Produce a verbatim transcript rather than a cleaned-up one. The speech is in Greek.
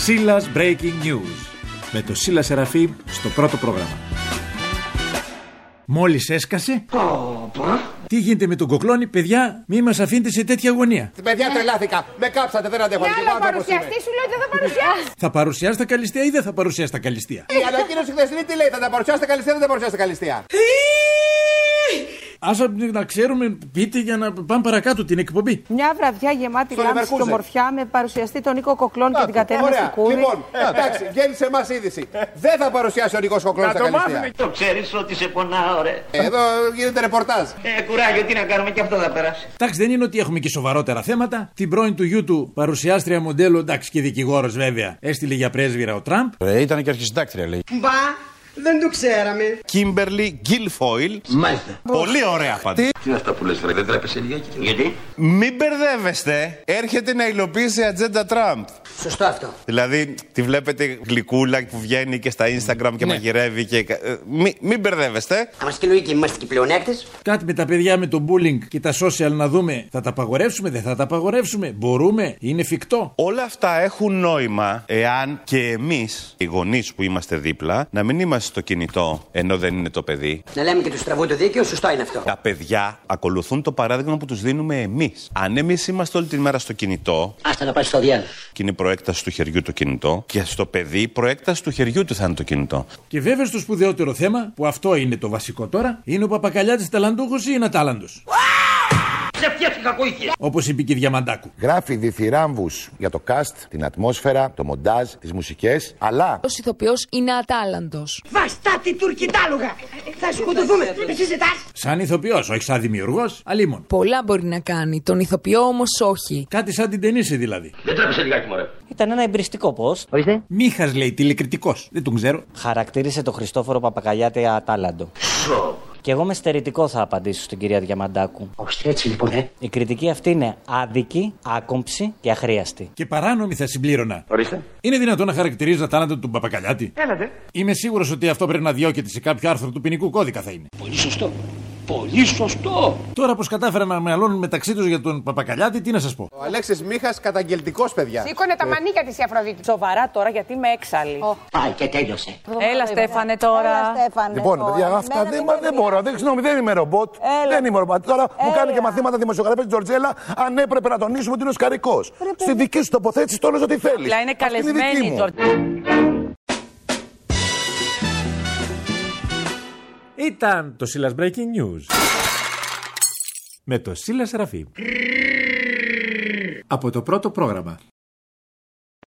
Σίλας Breaking News με το Σίλα Σεραφείμ στο πρώτο πρόγραμμα. Μόλις έσκασε. Παπα. Τι γίνεται με τον Κοκλώνη, παιδιά, μη μας αφήνετε σε τέτοια αγωνία. Παιδιά, τρελάθηκα. Με κάψατε, δεν αντέχω. Ναι, αλλά ο παρουσιαστής σου λέει ότι δεν θα παρουσιάσει. Θα παρουσιάσει τα καλυστία ή δεν θα παρουσιάσει τα καλυστία? Η ανακοίνωση χθεσινή τι λέει, θα τα παρουσιάσετε καλυστία ή δεν θα παρουσιάσετε καλυστία? Ας να ξέρουμε, πείτε για να πάμε παρακάτω την εκπομπή. Μια βραδιά γεμάτη λάμψη και ομορφιά με παρουσιαστή τον Νίκο Κοκλώνη και την Κατέρινα Στικούρη. Λοιπόν, εντάξει, βγαίνει σε εμάς είδηση. Δεν θα παρουσιάσει ο Νίκος Κοκλώνης τα καλυστία. Το ξέρεις ότι σε πονάω, ρε. Εδώ γίνεται ρεπορτάζ. Ε, κουράγιο, τι να κάνουμε, και αυτό θα περάσει. Εντάξει, δεν είναι ότι έχουμε και σοβαρότερα θέματα. Την πρώην του γιού του παρουσιάστρια μοντέλο, εντάξει και δικηγόρος βέβαια, έστειλε για πρέσβυρα ο Τραμπ. Ε, ήταν και αρχισυντάκτρια, λέει. Μπα! Δεν το ξέραμε. Κίμπερλι Γκίλφοιλ. Μάλιστα. Πολύ ωραία απάντηση. Τι είναι αυτά που λες, βρε, δεν τρέπεσαι λιγάκι? Γιατί? Μην μπερδεύεστε. Έρχεται να υλοποιήσει η ατζέντα Τραμπ. Σωστό αυτό. Δηλαδή, τη βλέπετε γλυκούλα που βγαίνει και στα Instagram και ναι. μαγειρεύει και. Ε, μην, μην μπερδεύεστε. Είμαστε και λογικοί, είμαστε και πλεονέκτες. Κάτι με τα παιδιά με το bullying και τα social να δούμε. Θα τα απαγορεύσουμε, δεν θα τα απαγορεύσουμε? Μπορούμε, είναι εφικτό? Όλα αυτά έχουν νόημα εάν και εμείς, οι γονείς που είμαστε δίπλα, να μην είμαστε στο κινητό ενώ δεν είναι το παιδί. Να λέμε και του στραβού το δίκαιο, σωστό είναι αυτό. Τα παιδιά ακολουθούν το παράδειγμα που τους δίνουμε εμείς. Αν εμείς είμαστε όλη την μέρα στο κινητό. Άστα να πάει στο διάλογο. Και είναι προέκταση του χεριού το κινητό. Και στο παιδί, προέκταση του χεριού του θα είναι το κινητό. Και βέβαια στο σπουδαιότερο θέμα, που αυτό είναι το βασικό τώρα, είναι ο Παπακαλιάτης ταλαντούχος ή είναι ατάλαντος? Σε ποιες κακοήθειες. Όπως είπε και η Διαμαντάκου. Γράφει διθυράμβους για το cast, την ατμόσφαιρα, το μοντάζ, τις μουσικές, αλλά ο ηθοποιός είναι ατάλαντος. Βαστάτη τουρκιτάλογα! Θα σκοτωθούμε! Εσύ ζητάς! Σαν ηθοποιός, όχι σαν δημιουργός, αλίμον. Πολλά μπορεί να κάνει, τον ηθοποιό όμως όχι. Κάτι σαν την Ταινίση δηλαδή. Δεν τρέπεσαι λιγάκι, μωρέ. Ήταν ένα εμπειριστικό post. Ορίστε. Μίχας λέει, τηλεκριτικός. Δεν τον ξέρω. Χαρακτήρισε τον Χριστόφορο Παπακαλιάτη ατάλαντο. Σο. Και εγώ με στερητικό θα απαντήσω στην κυρία Διαμαντάκου. Ώστε έτσι λοιπόν, ε. Η κριτική αυτή είναι άδικη, άκομψη και αχρίαστη. Και παράνομη θα συμπλήρωνα. Ορίστε. Είναι δυνατόν να χαρακτηρίζει τα τάλαντα του Παπακαλιάτη? Έλατε. Είμαι σίγουρος ότι αυτό πρέπει να διώκεται σε κάποιο άρθρο του ποινικού κώδικα θα είναι. Πολύ σωστό. Πολύ σωστό. Τώρα πως κατάφεραν να μαλώνουν μεταξύ τους για τον Παπακαλιάτη, τι να σας πω. Ο Αλέξης Μίχας καταγγελτικός, παιδιά. Σήκωνε τα μανίκια της η Αφροδίτη. Σοβαρά τώρα, γιατί είμαι έξαλλη. Πάει και τέλειωσε. Έλα, Στέφανε, τώρα. Λοιπόν, παιδιά, αυτά δεν, δεν μπορώ. Δεν ξέρω, δεν είμαι ρομπότ. Δεν είμαι ρομπότ. Τώρα μου κάνει και μαθήματα δημοσιογραφία τη Τζορτζέλα. Αν έπρεπε να τονίσουμε ότι είναι ο Σκαρικός. Στη δική σου τοποθέτηση τόνιζε ό,τι θέλει. Απλά είναι καλεσμένη η Ήταν το Σίλας Breaking News με το Σίλα Σεραφείμ από το πρώτο πρόγραμμα.